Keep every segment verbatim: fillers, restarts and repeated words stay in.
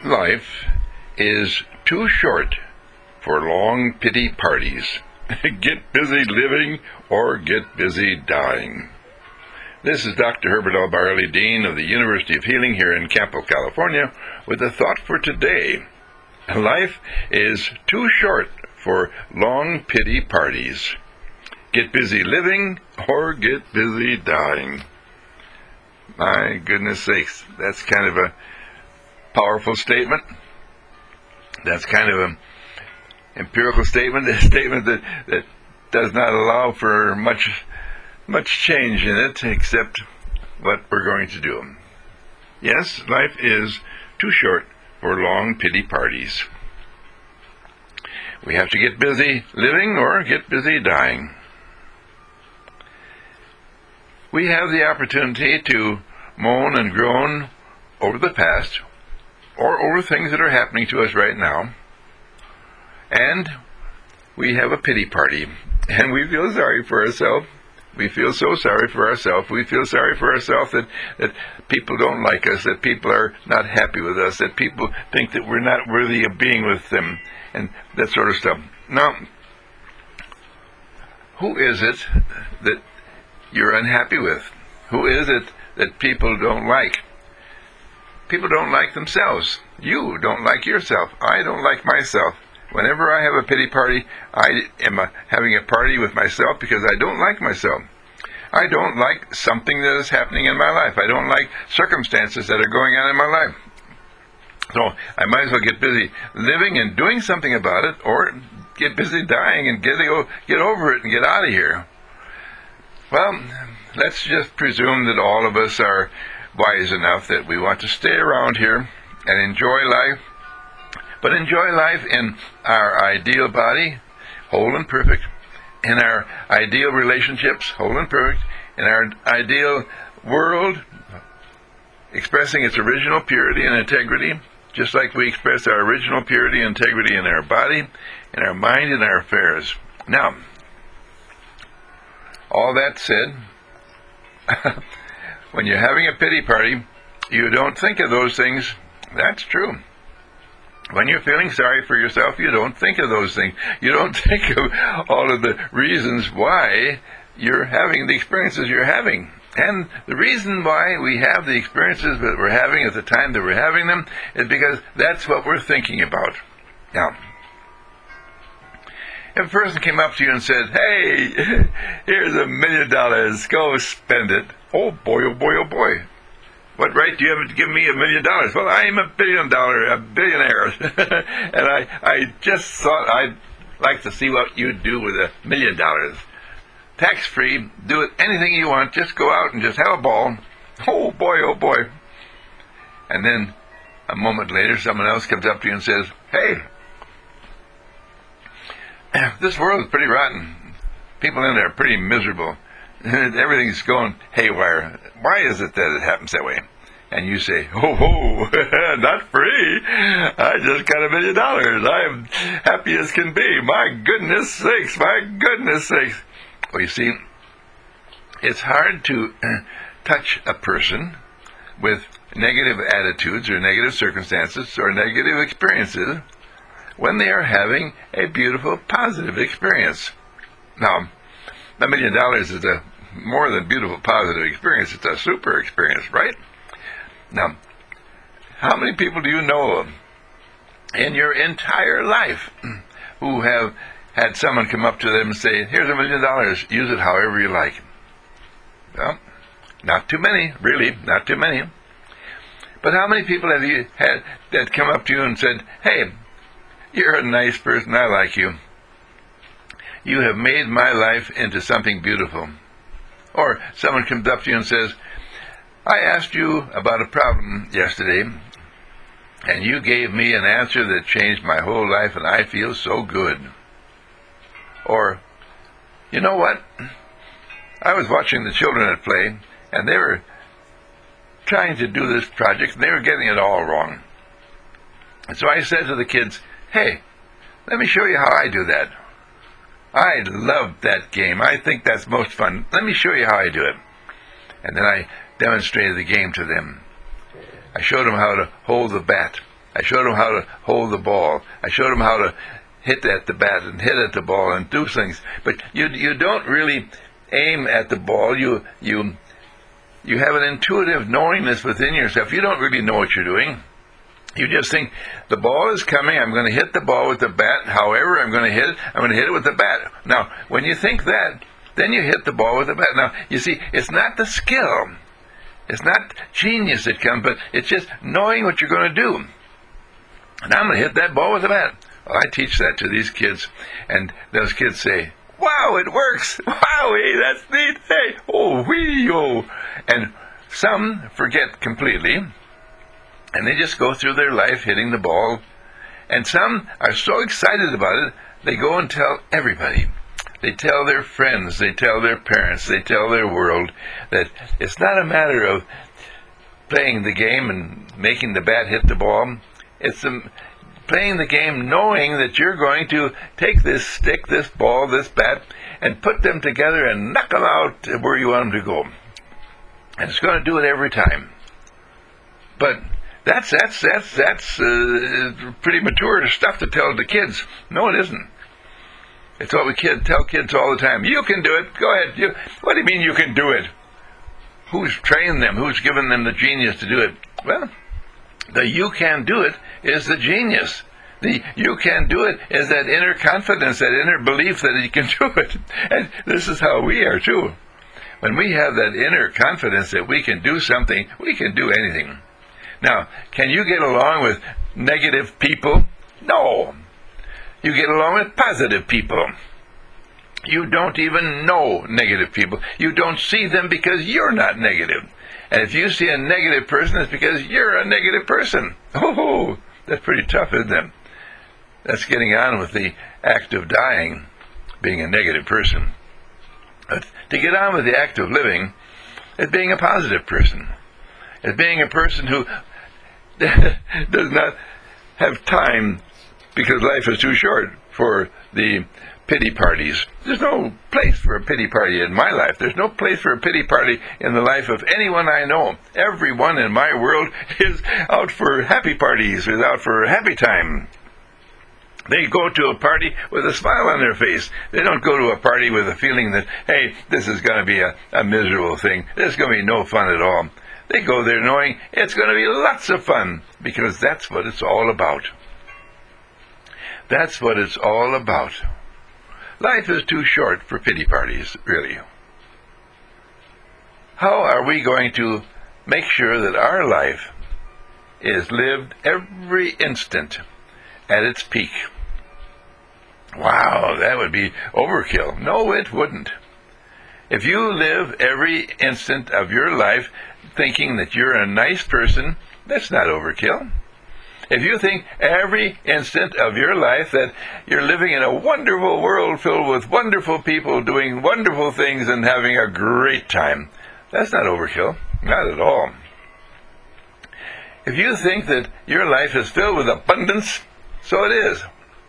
Life is too short for long pity parties. Get busy living or get busy dying. This is Doctor Herbert L. Barley, Dean of the University of Healing here in Campo, California, with a thought for today. Life is too short for long pity parties. Get busy living or get busy dying. My goodness sakes, that's kind of a powerful statement. That's kind of an empirical statement, a statement that, that does not allow for much much change in it except what we're going to do. Yes, life is too short for long pity parties. We have to get busy living or get busy dying. We have the opportunity to moan and groan over the past or over things that are happening to us right now. And we have a pity party, and we feel sorry for ourselves. We feel so sorry for ourselves. We feel sorry for ourselves that, that people don't like us, that people are not happy with us, that people think that we're not worthy of being with them, and that sort of stuff. Now, who is it that you're unhappy with? Who is it that people don't like? People don't like themselves. You don't like yourself. I don't like myself. Whenever I have a pity party, I am a, having a party with myself because I don't like myself. I don't like something that is happening in my life. I don't like circumstances that are going on in my life. So I might as well get busy living and doing something about it, or get busy dying and get, get over it and get out of here. Well, let's just presume that all of us are wise enough that we want to stay around here and enjoy life. But enjoy life in our ideal body, whole and perfect, in our ideal relationships, whole and perfect, in our ideal world, expressing its original purity and integrity, just like we express our original purity and integrity in our body, in our mind, in our affairs. Now, all that said, when you're having a pity party, you don't think of those things. That's true. When you're feeling sorry for yourself, you don't think of those things. You don't think of all of the reasons why you're having the experiences you're having. And the reason why we have the experiences that we're having at the time that we're having them is because that's what we're thinking about. Now, if a person came up to you and said, "Hey, here's a million dollars, go spend it." Oh boy, oh boy, oh boy. What right do you have to give me a million dollars? Well, I am a billion dollar, a billionaire. and I, I just thought I'd like to see what you'd do with a million dollars. Tax-free, do it anything you want, just go out and just have a ball. Oh boy, oh boy. And then a moment later, someone else comes up to you and says, "Hey, this world is pretty rotten. People in there are pretty miserable. Everything's going haywire. Why is it that it happens that way?" And you say, "Oh, ho, not free. I just got a million dollars. I'm happy as can be. My goodness sakes, my goodness sakes." Well, you see, it's hard to touch a person with negative attitudes or negative circumstances or negative experiences when they are having a beautiful, positive experience. Now, a million dollars is a more than beautiful, positive experience. It's a super experience, right? Now, how many people do you know of in your entire life who have had someone come up to them and say, "Here's a million dollars, use it however you like"? Well, not too many, really, not too many. But how many people have you had that come up to you and said, "Hey, you're a nice person, I like you. You have made my life into something beautiful"? Or someone comes up to you and says, "I asked you about a problem yesterday, and you gave me an answer that changed my whole life, and I feel so good." Or, "You know what? I was watching the children at play, and they were trying to do this project, and they were getting it all wrong. And so I said to the kids, 'Hey, let me show you how I do that. I love that game. I think that's most fun. Let me show you how I do it.' And then I demonstrated the game to them. I showed them how to hold the bat I showed them how to hold the ball. I showed them how to hit at the bat and hit at the ball and do things. But you you don't really aim at the ball. You you you have an intuitive knowingness within yourself. You don't really know what you're doing. You just think, the ball is coming, I'm going to hit the ball with the bat, however I'm going to hit it, I'm going to hit it with the bat. Now, when you think that, then you hit the ball with the bat. Now, you see, it's not the skill. It's not genius that comes, but it's just knowing what you're going to do. And I'm going to hit that ball with the bat. Well, I teach that to these kids, and those kids say, wow, it works. Wow, hey, that's neat. Hey, oh, wee, oh. And some forget completely, and they just go through their life hitting the ball. And some are so excited about it, they go and tell everybody. They tell their friends, they tell their parents, they tell their world that it's not a matter of playing the game and making the bat hit the ball. It's um, playing the game knowing that you're going to take this stick, this ball, this bat, and put them together and knock them out where you want them to go. And it's going to do it every time. But That's that's that's that's uh, pretty mature stuff to tell the kids. No, it isn't. It's what we kid tell kids all the time. You can do it. Go ahead. You, what do you mean you can do it? Who's trained them? Who's given them the genius to do it? Well, the you can do it is the genius. The you can do it is that inner confidence, that inner belief that you can do it. And this is how we are too. When we have that inner confidence that we can do something, we can do anything. Now, can you get along with negative people? No. You get along with positive people. You don't even know negative people. You don't see them because you're not negative. And if you see a negative person, it's because you're a negative person. Oh, that's pretty tough, isn't it? That's getting on with the act of dying, being a negative person. But to get on with the act of living is being a positive person. It's being a person who does not have time, because life is too short, for the pity parties. There's no place for a pity party in my life. There's no place for a pity party in the life of anyone I know. Everyone in my world is out for happy parties, is out for a happy time. They go to a party with a smile on their face. They don't go to a party with a feeling that, hey, this is going to be a, a miserable thing. This is going to be no fun at all. They go there knowing it's going to be lots of fun, because that's what it's all about. That's what it's all about. Life is too short for pity parties, really. How are we going to make sure that our life is lived every instant at its peak? Wow, that would be overkill. No, it wouldn't. If you live every instant of your life thinking that you're a nice person, that's not overkill. If you think every instant of your life that you're living in a wonderful world filled with wonderful people doing wonderful things and having a great time, that's not overkill. Not at all. If you think that your life is filled with abundance, so it is.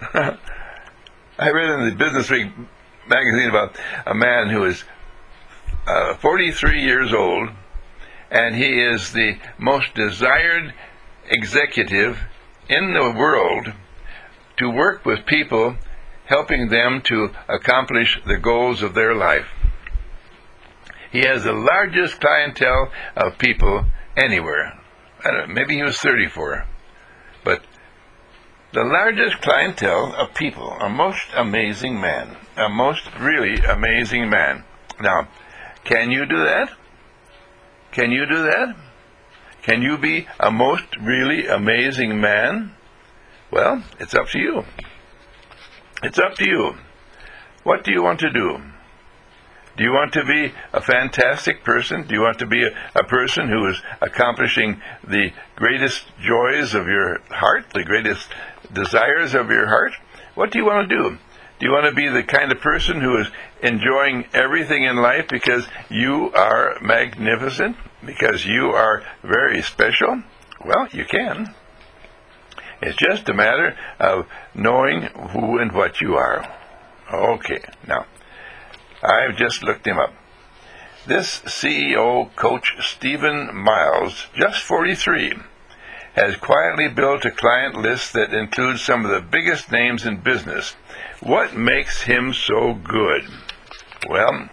I read in the Business Week magazine about a man who is uh, forty-three years old, and he is the most desired executive in the world to work with people, helping them to accomplish the goals of their life. He has the largest clientele of people anywhere. I don't know, maybe he was thirty-four, but the largest clientele of people, a most amazing man, a most really amazing man. Now, can you do that? Can you do that? Can you be a most really amazing man? Well, it's up to you. It's up to you. What do you want to do? Do you want to be a fantastic person? Do you want to be a, a person who is accomplishing the greatest joys of your heart, the greatest desires of your heart? What do you want to do? Do you want to be the kind of person who is enjoying everything in life because you are magnificent, because you are very special? Well, you can. It's just a matter of knowing who and what you are. Okay, now, I've just looked him up. This C E O coach, Stephen Miles, just forty-three, has quietly built a client list that includes some of the biggest names in business. What makes him so good? Well,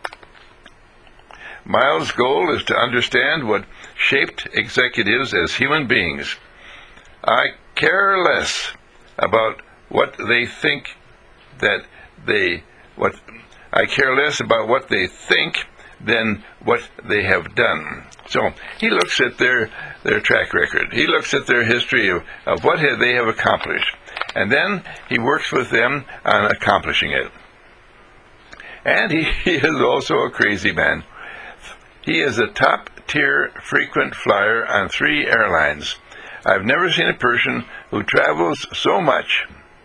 Miles' goal is to understand what shaped executives as human beings. I care less about what they think that they what I care less about what they think than what they have done. So he looks at their their track record. He looks at their history of, of what have they have accomplished. And then he works with them on accomplishing it. And he, he is also a crazy man. He is a top-tier frequent flyer on three airlines. I've never seen a person who travels so much.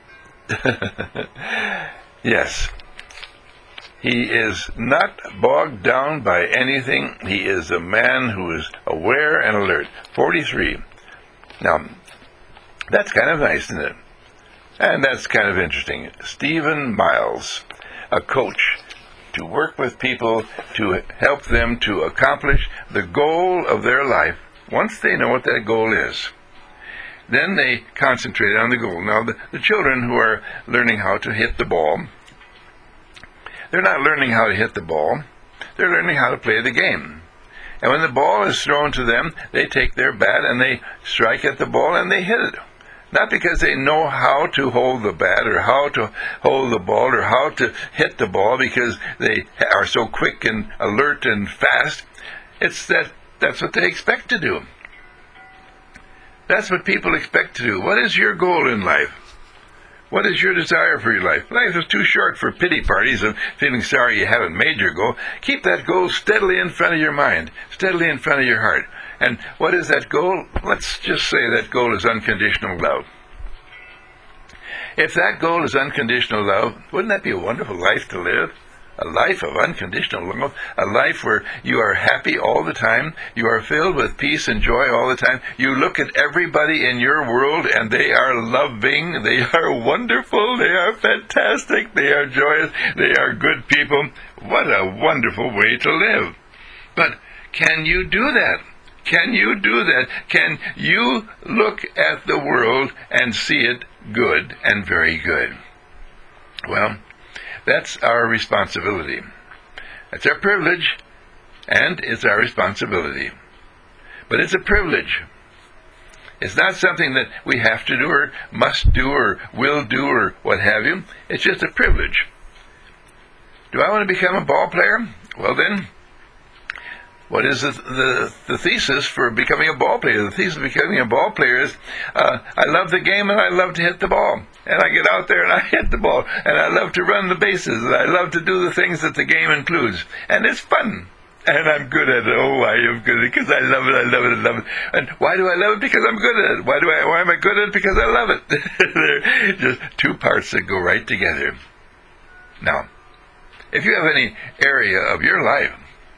Yes. He is not bogged down by anything. He is a man who is aware and alert. forty-three. Now, that's kind of nice, isn't it? And that's kind of interesting. Stephen Miles, a coach, to work with people, to help them to accomplish the goal of their life. Once they know what that goal is, then they concentrate on the goal. Now, the, the children who are learning how to hit the ball, they're not learning how to hit the ball. They're learning how to play the game. And when the ball is thrown to them, they take their bat and they strike at the ball and they hit it. Not because they know how to hold the bat or how to hold the ball or how to hit the ball because they are so quick and alert and fast. It's that that's what they expect to do. That's what people expect to do. What is your goal in life? What is your desire for your life? Life is too short for pity parties and feeling sorry you haven't made your goal. Keep that goal steadily in front of your mind, steadily in front of your heart. And what is that goal? Let's just say that goal is unconditional love. If that goal is unconditional love, wouldn't that be a wonderful life to live? A life of unconditional love, a life where you are happy all the time, you are filled with peace and joy all the time. You look at everybody in your world and they are loving, they are wonderful, they are fantastic, they are joyous, they are good people. What a wonderful way to live. But can you do that? Can you do that? Can you look at the world and see it good and very good? Well, that's our responsibility. It's our privilege, and it's our responsibility. But it's a privilege. It's not something that we have to do or must do or will do or what have you. It's just a privilege. Do I want to become a ball player? Well then, what is the, the, the thesis for becoming a ball player? The thesis of becoming a ball player is, uh, I love the game and I love to hit the ball. And I get out there and I hit the ball. And I love to run the bases. And I love to do the things that the game includes. And it's fun. And I'm good at it. Oh, I am good at it because I love it, I love it, I love it. And why do I love it? Because I'm good at it. Why do I? Why am I good at it? Because I love it. They're just two parts that go right together. Now, if you have any area of your life,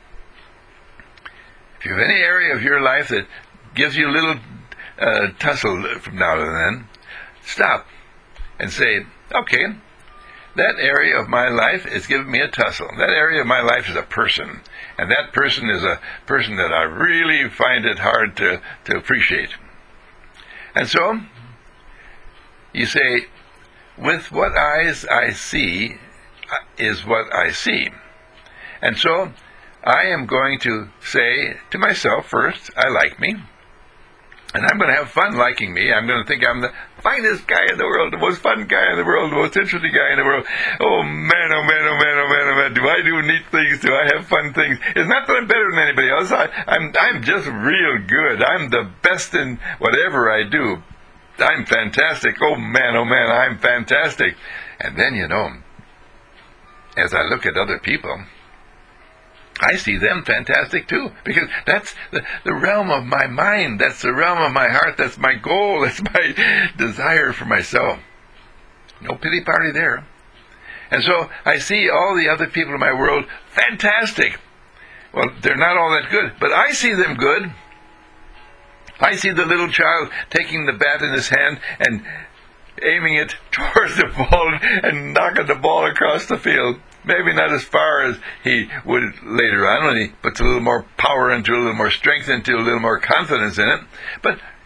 if you have any area of your life that gives you a little uh, tussle from now and then, stop and say, okay, that area of my life is giving me a tussle. That area of my life is a person. And that person is a person that I really find it hard to, to appreciate. And so, you say, with what eyes I see is what I see. And so, I am going to say to myself first, I like me. And I'm going to have fun liking me. I'm going to think I'm the finest guy in the world, the most fun guy in the world, the most interesting guy in the world. Oh man, oh man, oh man, oh man, oh man. Do I do neat things? Do I have fun things? It's not that I'm better than anybody else. I, I'm, I'm just real good. I'm the best in whatever I do. I'm fantastic. Oh man, oh man, I'm fantastic. And then, you know, as I look at other people, I see them fantastic too, because that's the, the realm of my mind, that's the realm of my heart, that's my goal, that's my desire for myself. No pity party there. And so I see all the other people in my world fantastic. Well, they're not all that good, but I see them good. I see the little child taking the bat in his hand and aiming it towards the ball and knocking the ball across the field. Maybe not as far as he would later on when he puts a little more power into it, a little more strength into it, a little more confidence in it. But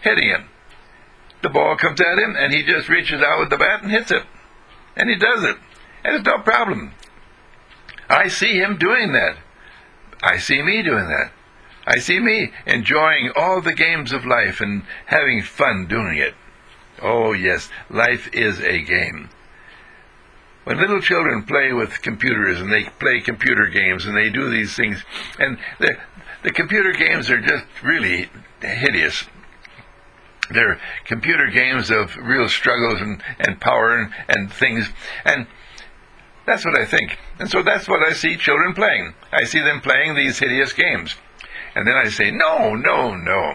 hitting it. The ball comes at him, and he just reaches out with the bat and hits it. And he does it. And it's no problem. I see him doing that. I see me doing that. I see me enjoying all the games of life and having fun doing it. Oh, yes, life is a game. When little children play with computers and they play computer games and they do these things, and the, the computer games are just really hideous. They're computer games of real struggles and, and power and, and things. And that's what I think. And so that's what I see children playing. I see them playing these hideous games. And then I say, no, no, no.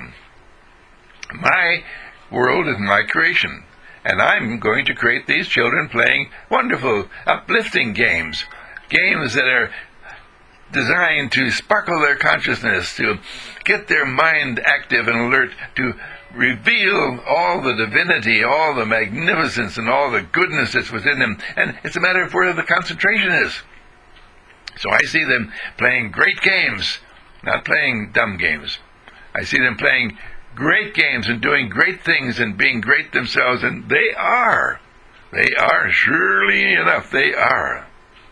My world is my creation. And I'm going to create these children playing wonderful, uplifting games. Games that are designed to sparkle their consciousness, to get their mind active and alert, to reveal all the divinity, all the magnificence, and all the goodness that's within them. And it's a matter of where the concentration is. So I see them playing great games, not playing dumb games. I see them playing great games and doing great things and being great themselves, and they are. They are, surely enough, they are.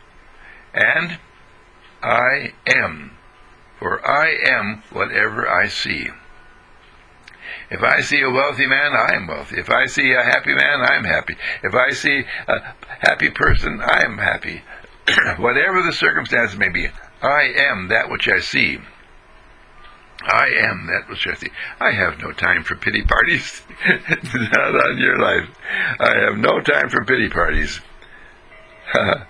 And I am, for I am whatever I see. If I see a wealthy man, I am wealthy. If I see a happy man, I'm happy. If I see a happy person, I am happy. Whatever the circumstances may be, I am that which I see. I am that which I see. I have no time for pity parties. Not on your life. I have no time for pity parties. I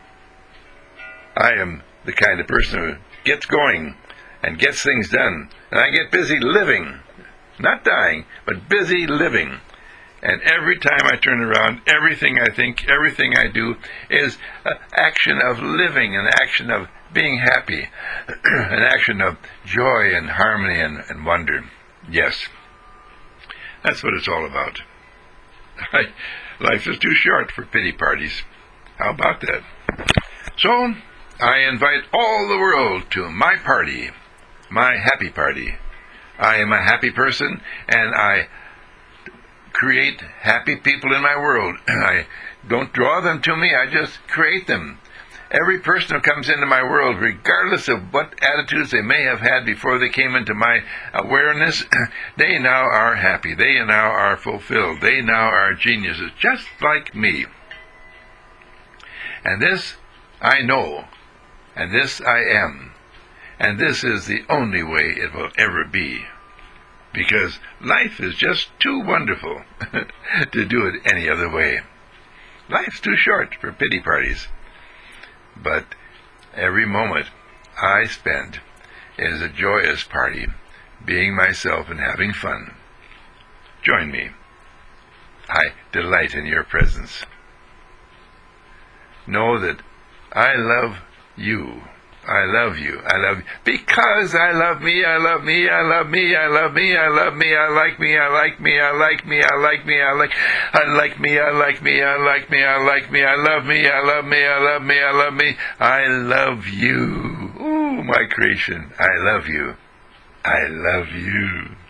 am the kind of person who gets going and gets things done. And I get busy living. Not dying, but busy living. And every time I turn around, everything I think, everything I do is an action of living, an action of being happy, an action of joy and harmony and, and wonder. Yes, that's what it's all about. Life is too short for pity parties. How about that? So, I invite all the world to my party, my happy party. I am a happy person, and I create happy people in my world. I don't draw them to me, I just create them. Every person who comes into my world, regardless of what attitudes they may have had before they came into my awareness, they now are happy. They now are fulfilled. They now are geniuses, just like me. And this I know, and this I am. And this is the only way it will ever be. Because life is just too wonderful to do it any other way. Life's too short for pity parties. But every moment I spend is a joyous party, being myself and having fun. Join me. I delight in your presence. Know that I love you. I love you. I love you. Because I love me, I love me, I love me, I love me, I love me, I like me, I like me, I like me, I like me, I like I like me, I like me, I like me, I like me, I love me, I love me, I love me, I love me, I love you. Ooh, my creation. I love you. I love you.